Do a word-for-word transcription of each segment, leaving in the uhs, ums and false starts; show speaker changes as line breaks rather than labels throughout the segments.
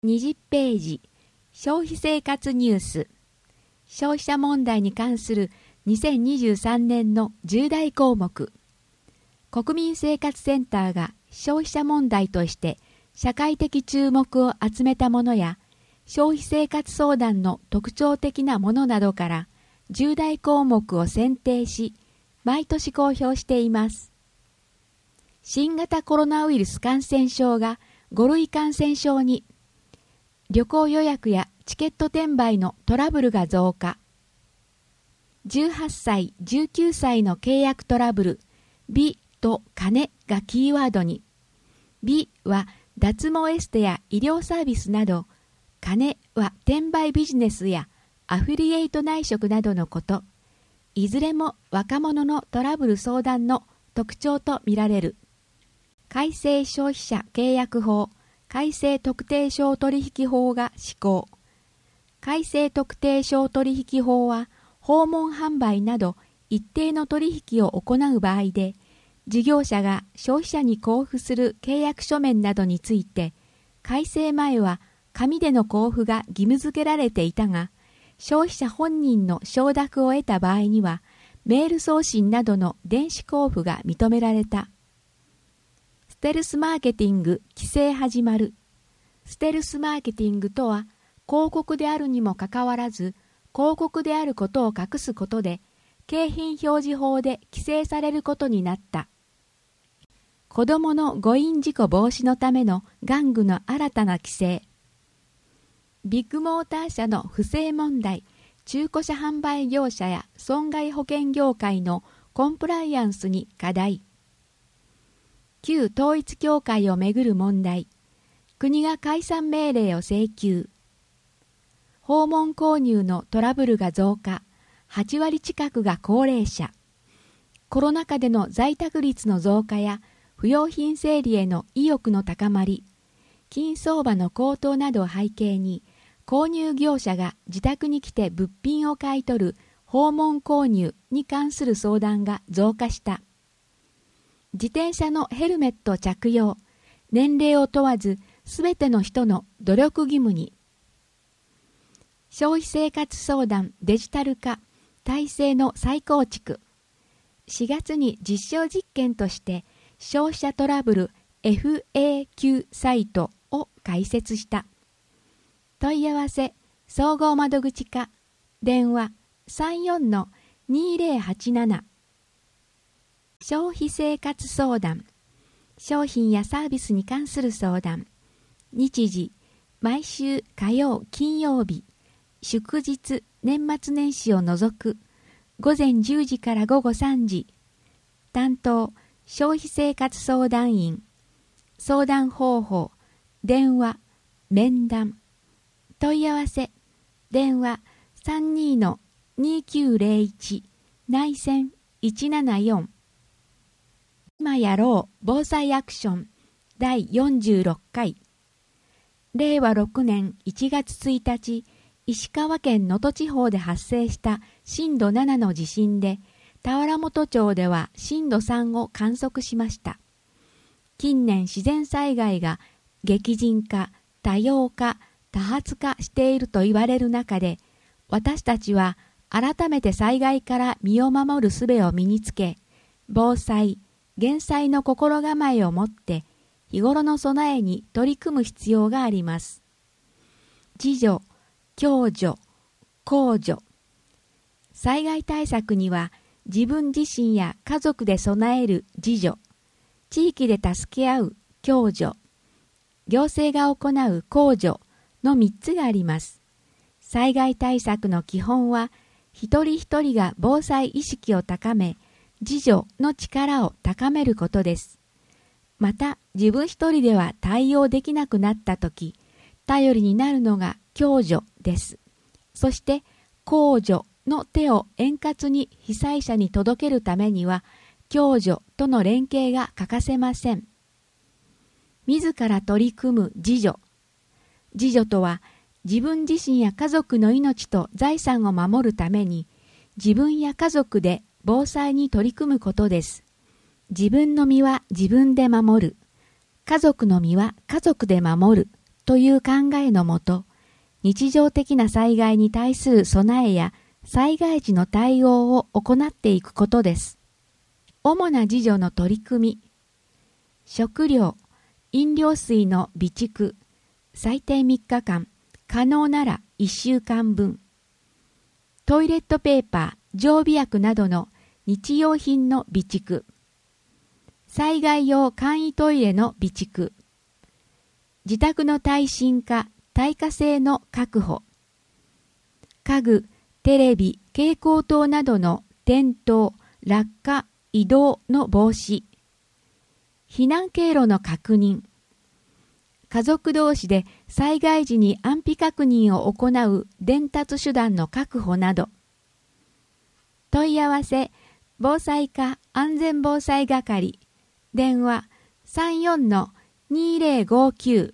にじゅっページ、消費生活ニュース。消費者問題に関するにせんにじゅうさんねんの重大項目。国民生活センターが消費者問題として社会的注目を集めたものや、消費生活相談の特徴的なものなどから重大項目を選定し、毎年公表しています。新型コロナウイルス感染症がご類感染症に、旅行予約やチケット転売のトラブルが増加。じゅうはっさい、じゅうきゅうさいの契約トラブル、美と金がキーワードに、美は脱毛エステや医療サービスなど、金は転売ビジネスやアフィリエイト内職などのこと、いずれも若者のトラブル相談の特徴とみられる。改正消費者契約法、改正特定商取引法が施行。改正特定商取引法は、訪問販売など一定の取引を行う場合で、事業者が消費者に交付する契約書面などについて、改正前は紙での交付が義務付けられていたが、消費者本人の承諾を得た場合には、メール送信などの電子交付が認められた。ステルスマーケティング規制始まる。ステルスマーケティングとは、広告であるにもかかわらず、広告であることを隠すことで、景品表示法で規制されることになった。子どもの誤飲事故防止のための玩具の新たな規制。ビッグモーター社の不正問題、中古車販売業者や損害保険業界のコンプライアンスに課題。旧統一教会をめぐる問題、国が解散命令を請求。訪問購入のトラブルが増加、はちわり近くが高齢者。コロナ禍での在宅率の増加や不用品整理への意欲の高まり、金相場の高騰などを背景に、購入業者が自宅に来て物品を買い取る訪問購入に関する相談が増加した。自転車のヘルメット着用、年齢を問わずすべての人の努力義務に。消費生活相談デジタル化、体制の再構築。しがつに実証実験として消費者トラブル エフエーキュー サイトを開設した。問い合わせ、総合窓口課、電話 さんよんのにぜろはちなな。消費生活相談、商品やサービスに関する相談。日時、毎週火曜、金曜日、祝日、年末年始を除く、午前じゅうじから午後さんじ。担当、消費生活相談員。相談方法、電話、面談。問い合わせ、電話 さんにのにきゅうぜろいち 内線いちななよん。今やろう防災アクションだいよんじゅうろっかい。れいわろくねんいちがつついたち、石川県能登地方で発生した震度ななの地震で、田原本町では震度さんを観測しました。近年自然災害が激甚化、多様化、多発化していると言われる中で、私たちは改めて災害から身を守る術を身につけ、防災、減災の心構えを持って日頃の備えに取り組む必要があります。自助、共助、公助。災害対策には自分自身や家族で備える自助、地域で助け合う共助、行政が行う公助のみっつがあります。災害対策の基本は一人一人が防災意識を高め、自助の力を高めることです。また、自分一人では対応できなくなったとき、頼りになるのが共助です。そして、公助の手を円滑に被災者に届けるためには、共助との連携が欠かせません。自ら取り組む自助。自助とは、自分自身や家族の命と財産を守るために、自分や家族で防災に取り組むことです。自分の身は自分で守る。家族の身は家族で守るという考えのもと、日常的な災害に対する備えや災害時の対応を行っていくことです。主な自助の取り組み、食料、飲料水の備蓄、最低みっかかん、可能ならいっしゅうかんぶん、トイレットペーパー、常備薬などの日用品の備蓄、災害用簡易トイレの備蓄、自宅の耐震化、耐火性の確保、家具、テレビ、蛍光灯などの転倒、落下、移動の防止、避難経路の確認、家族同士で災害時に安否確認を行う伝達手段の確保など、問い合わせ、防災課安全防災係、電話 さんよんのにぜろごきゅう。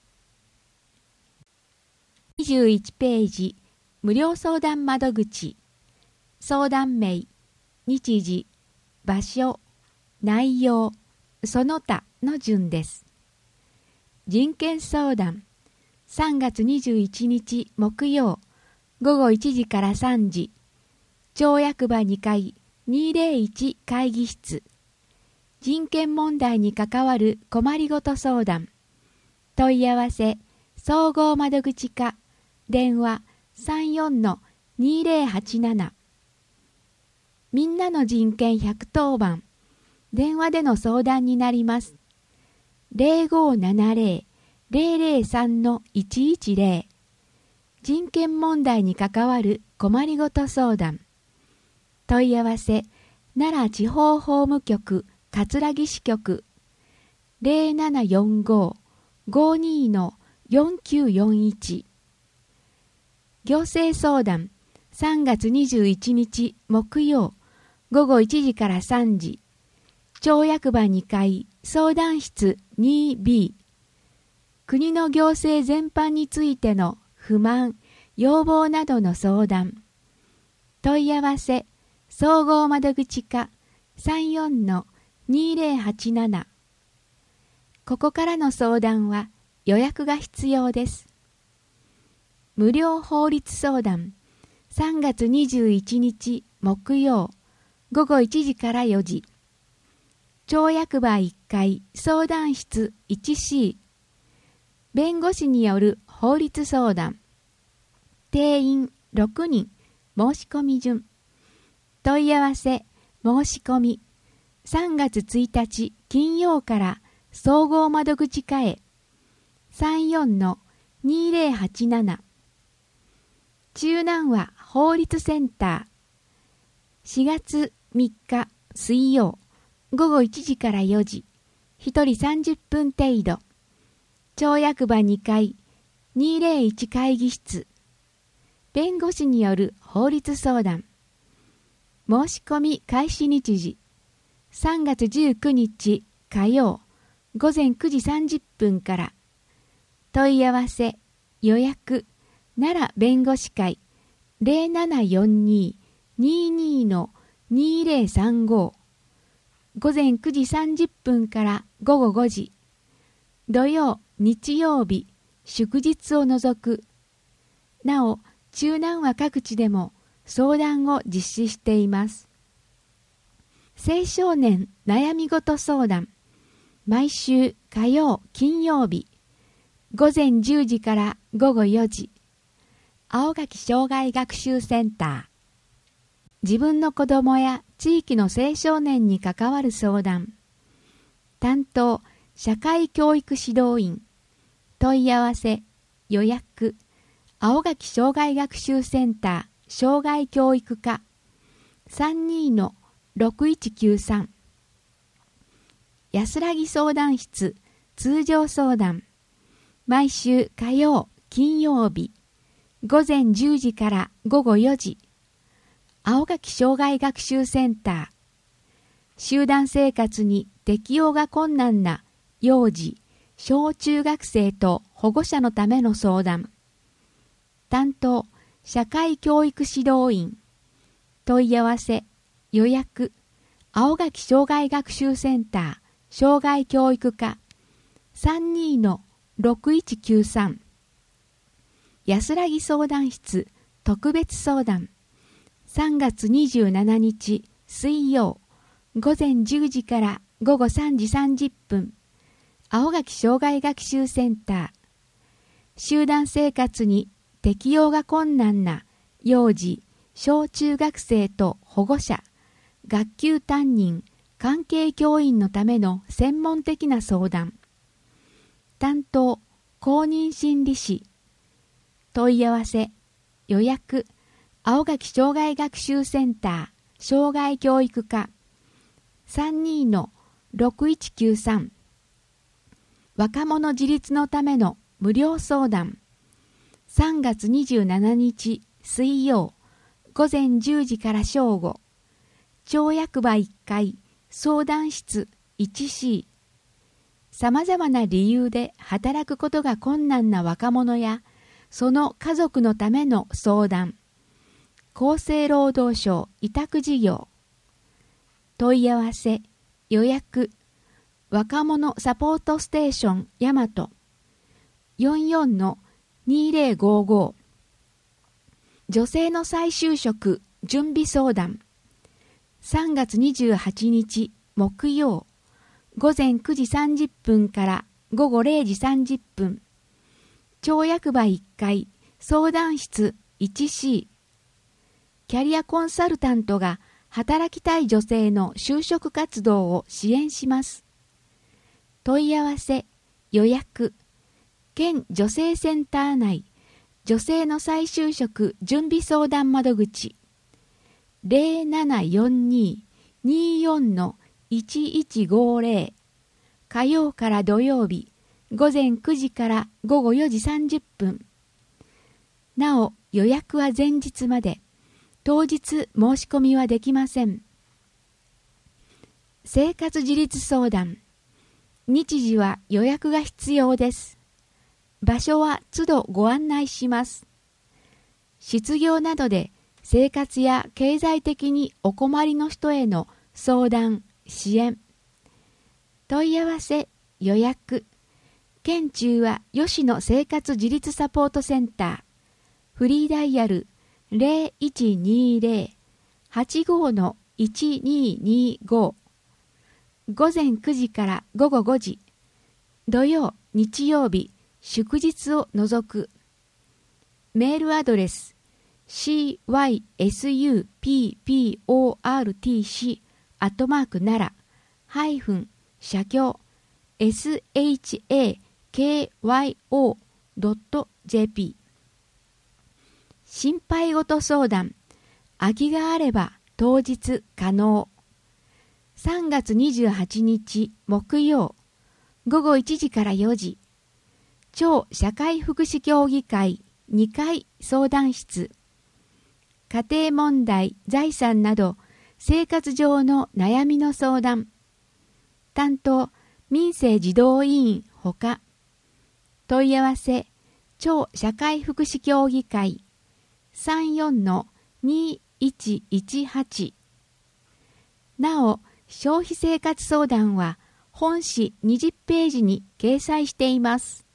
にじゅういちページ、無料相談窓口、相談名、日時、場所、内容、その他の順です。人権相談、さんがつにじゅういちにち木曜、ごごいちじからさんじ、町役場にかいにぜろいち会議室、人権問題に関わる困りごと相談、問い合わせ、総合窓口課、電話 さんよんのにぜろはちなな。みんなの人権ひゃくとおばん、電話での相談になります。ぜろごななぜろ ぜろぜろさんのいちいちぜろ。人権問題に関わる困りごと相談。問い合わせ、奈良地方法務局葛城支局 ゼロななよんご ごにのよんきゅうよんいち。行政相談、さんがつにじゅういちにち木曜、ごごいちじからさんじ、町役場にかい相談室 にビー。国の行政全般についての不満、要望などの相談。問い合わせ、総合窓口課 さんよんのにぜろはちなな。ここからの相談は予約が必要です。無料法律相談、さんがつにじゅういちにち木曜、ごごいちじからよじ。町役場いっかい相談室 いちシー。弁護士による法律相談。定員ろくにん、申し込み順。問い合わせ、申し込み。さんがつついたち金曜から総合窓口課へ。さんよんのにぜろはちなな。中南和法律センター。しがつみっか水曜、ごごいちじからよじ。ひとりさんじゅっぷん程度。町役場にかいにぜろいち会議室。弁護士による法律相談。申し込み開始日時。さんがつじゅうくにち火曜、ごぜんくじさんじゅっぷんから。問い合わせ、予約、奈良弁護士会 ゼロななよんに ににのにぜろさんご。ごぜんくじさんじゅっぷんからごごごじ。土曜、日曜日、祝日を除く。なお、中南和各地でも相談を実施しています。青少年悩みごと相談。毎週火曜、金曜日。ごぜんじゅうじからごごよじ。青垣障害学習センター。自分の子供や地域の青少年に関わる相談。担当、社会教育指導員。問い合わせ、予約。青垣障害学習センター、障害教育課。さんにのろくいちきゅうさん。安らぎ相談室、通常相談。毎週火曜、金曜日。ごぜんじゅうじからごごよじ。青垣障害学習センター。集団生活に適応が困難な幼児、小中学生と保護者のための相談。担当、社会教育指導員。問い合わせ、予約。青垣障害学習センター、障害教育課。さんにのろくいちきゅうさん。安らぎ相談室特別相談。さんがつにじゅうしちにち水曜午前じゅうじから午後さんじさんじゅっぷん。青垣障害学習センター。集団生活に適応が困難な幼児、小中学生と保護者、学級担任、関係教員のための専門的な相談。担当、公認心理師。問い合わせ、予約、青垣障害学習センター、障害教育課、さんにーのろくいちきゅうさん。若者自立のための無料相談。さんがつにじゅうしちにち水曜午前じゅうじから正午。町役場いっかい相談室 いちシー。さまざまな理由で働くことが困難な若者やその家族のための相談。厚生労働省委託事業。問い合わせ、予約、若者サポートステーション大和 よんよんのにーぜろごご。女性の再就職準備相談。さんがつにじゅうはちにち木曜午前くじさんじゅっぷんから午後れいじさんじゅっぷん。町役場いっかい相談室 いちシー。キャリアコンサルタントが働きたい女性の就職活動を支援します。問い合わせ、予約、県女性センター内女性の再就職準備相談窓口ゼロななよんにーにーよんのいちいちごぜろ。火曜から土曜日午前くじから午後よじさんじゅっぷん。なお予約は前日まで。当日申し込みはできません。生活自立相談。日時は予約が必要です。場所は都度ご案内します。失業などで生活や経済的にお困りの人への相談、支援。問い合わせ、予約。県中は吉野生活自立サポートセンター。フリーダイヤルゼロいちにーぜろ はちごのいちにーにーご。午前くじから午後ごじ。土曜、日曜日、祝日を除く。メールアドレス シーワイエスユーピーピーオーアールティーシー アットマークならハイフン社協 エスエイチエーケーワイオードットジェーピー。 心配事相談。空きがあれば当日可能。さんがつにじゅうはちにち木曜午後いちじからよじ。町社会福祉協議会にかい相談室。家庭問題、財産など生活上の悩みの相談。担当、民生児童委員ほか。問い合わせ、町社会福祉協議会 さんよんのにいちいちはち。なお、消費生活相談は本誌にじゅっページに掲載しています。